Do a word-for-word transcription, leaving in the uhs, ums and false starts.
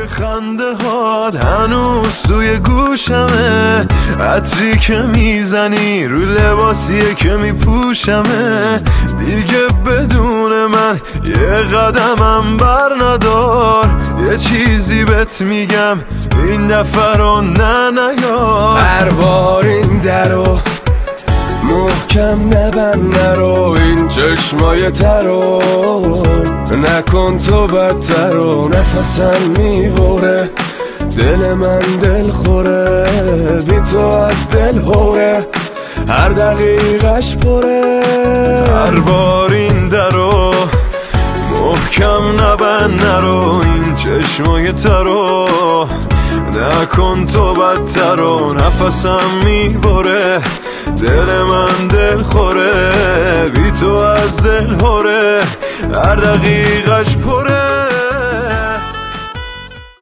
خنده هات هنوز توی گوشمه، عطری که میزنی روی لباسیه که میپوشمه. دیگه بدون من یه قدمم بر ندار، یه چیزی بهت میگم این دفعه رو نه نیار. هر بار این درو محکم نبند نرو، این چشمای ترو نکن تو بدتر و نفسم میبره، دل من دل خوره بی تو از دل هوره، هر دقیقش پره. هر بار این درو محکم نبند نرو، این چشمای ترو نکن تو بدتر و نفسم میبره، دل من دل خوره بی تو از دل هوره، هر دقیقش پره.